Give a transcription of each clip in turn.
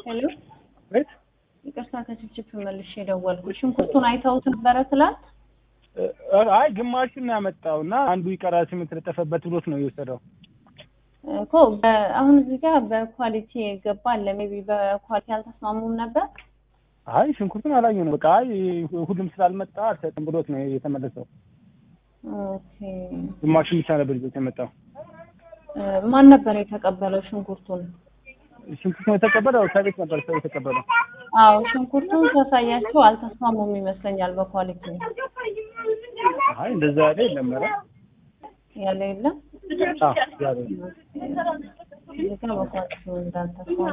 ሄሎ ቤት ይቅርታ ከችፕ መልሼ ደወልኩ። ሽንኩርቱን አይተውት ነበረ ትላንት? አይ ግማሹን ነው ያመጣውና አንዱ ይቀራል ስም ተለጠፈበት ብሎት ነው የወሰደው እኮ አሁን እዚህ ጋር በኳሊቲ ገባል ሜቢ በኳሊቲ አልተስማሙም ነበር። አይ ሽንኩርቱን አላየው ነው በቃ አይ ሁሉም ስላልመጣ አልሰጥም ብሎት ነው የተመለሰው። ኦኬ ግማሹን ብቻ ነበር ይዞት የመጣው። ማን ነበር የተቀበለው ሽንኩርቱን? ሽንኩርቱን የተቀበለው ከቤት ነበር ሰው የተቀበለው። አዎ ሽንኩርቱን ተሳያቸው አልተስማሙም ይመስለኛል በኳሊቲ። አይ እንደዛ አይደለም ማለት ያለ የለም ያለ ይሄን በኳሊቲ እንዳልተስማሙ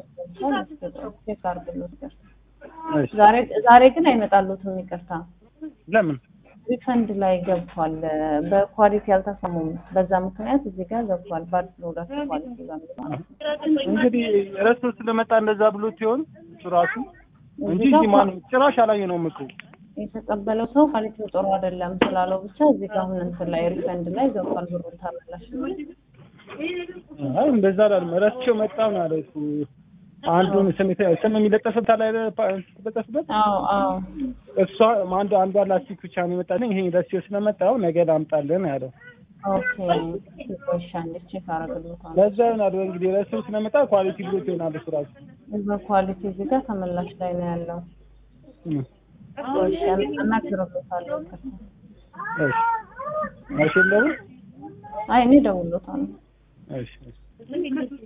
ዛሬ ግን አይመጣሉትም ይቅርታ። ለምን ሪፈንድ ላይ ገብቷል በኳሊቲ አልተስማሙም በዛ ምክንያት እዚህ ጋር ገብቷል ባድ ፕሮዳክት ኳሊቲ ጋር እንግዲህ ረስቶ ስለመጣ እንደዛ ብሎት ይሆን ራሱ እንጂ ማን ጭራሽ አላየነውም እኮ የተቀበለው ሰው ኳሊቲ ጥሩ አይደለም ስላለው ብቻ እዚህ ጋር አሁን እንትን ላይ ሪፈንድ ላይ ገብቷል ብሩ ተመላሽ። አይ እንደዛ አይደለም ረስቸው መጣ ማለት አንዱን ስም የሚለጠፍበት ላይ ተለጠፈበት። አዎ እሷ አንዷ ላስቲክ ብቻ ነው የመጣልኝ ይሄ ረስቸው ስለመጣው ነገ ላምጣልን ያለው። ኦኬ ቆሻን ቼክ አረጋግጠዋል። ለዛ ነው እንግዲህ ረስቸው ስለመጣ ኳሊቲ ብሎት ይሆናል ስራው በኳሊቲ እዚህ ጋር ተመላሽ ላይ ነው ያለው። ቆሻን አናግረውታለሁ። እሺ አይደለም አይ እኔ ደውሎታል። እሺ